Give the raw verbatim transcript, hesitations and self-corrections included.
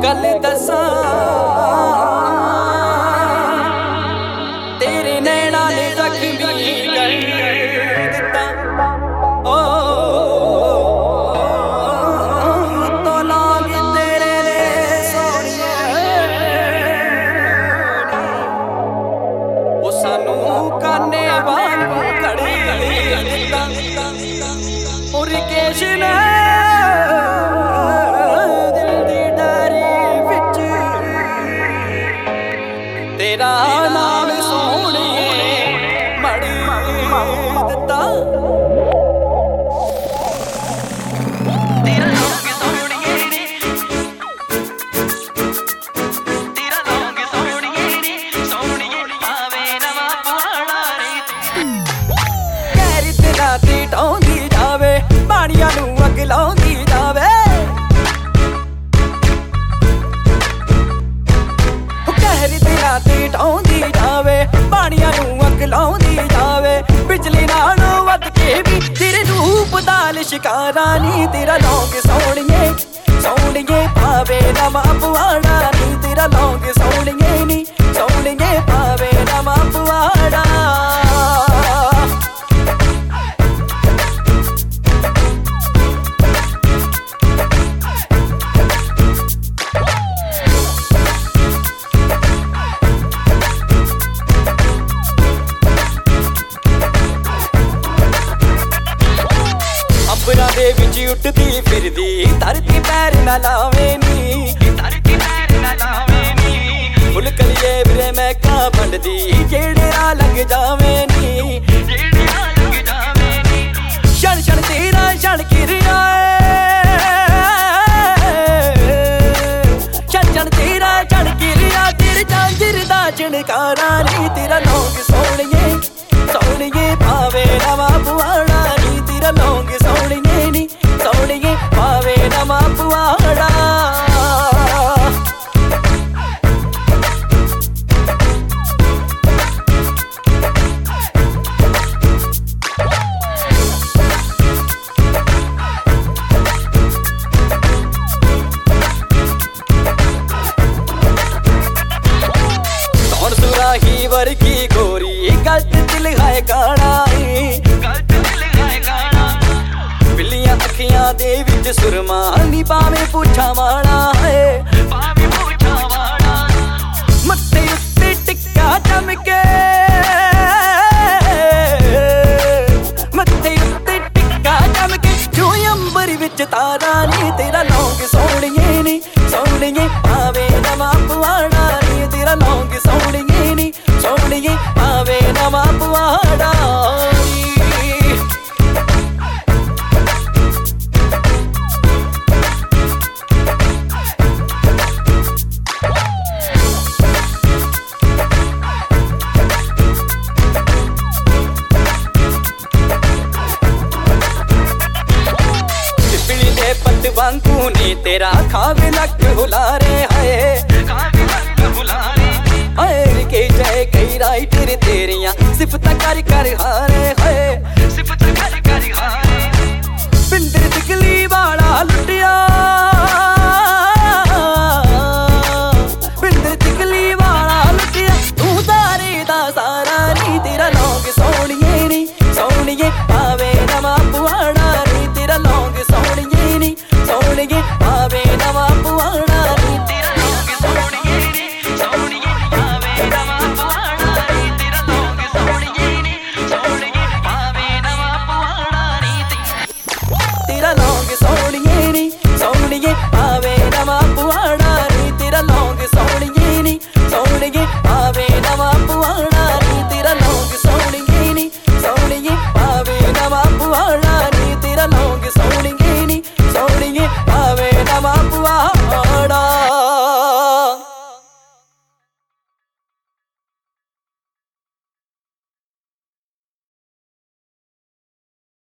गल दसां तेरे नैना ने जख्मी कर दिता ओ तो लाग तेरे ने सोहणिए ओ सानू काने वांगू खड़ी दिता और केश ने तेरा नाम सोहणिए मड़ी दिता तेरा लौंग सोहणिए रे तेरा लौंग सोहणिए रे सोहणिए पावे नवा पुआड़ा रे कहरी तेरा ती ढौंदी जावे पानियां नू अग लाउंदी जावे ढौंदी जावे पानियां नू अग लाउंदी जावे बिजली नालों वध के भी तेरे रूप दा लिशकारा नी तेरा लौंग सोहणिए सोहणिए पावे नवा पुआड़ा नी तेरा लौंग सोहणिए नी सोहणिए पावे नवा पुआड़ा अंबरां दे विच उठदी फिरदी धरती पैर ना लावे नी धरती पैर ना लावे नी फुल कलिए विरे मैं का बंडदी जेड़े आ लग जावे नी जेड़े आ लग जावे नी क्षण क्षण तेरा क्षण किरिया क्षण क्षण तेरा क्षण किरिया तेरे झांझर दा झनकारा नी तेरा लौंग सोहणिए सोहणिए पावे नवा पुआड़ा नी तेरा लौंग सोहणिए नी सोहणिए पावे नवा पुआड़ा कौन सुराही वर्गी गोरी गलत दिल है गाना गलत दिल है गाना बिल्लियां अखियां दे विच सुरमा नी पावे पूछा वाला है पावे पूछा वाला मत्थे उत्ते टिक्का चमके मत्थे उत्ते टिक्का चमके जो अंबर विच तारा नी तेरा लौंग सोहणिए नी सोहणिए पावे नवा पुआड़ा नी तेरा लौंग सोहणिए नी सोहणिए पावे नवा पुआड़ा वांगू नी तेरा खावे लक हुलारे हाय खावे लक हुलारे हाय के जय कई राइटर तेरियां सिफत कर कर हार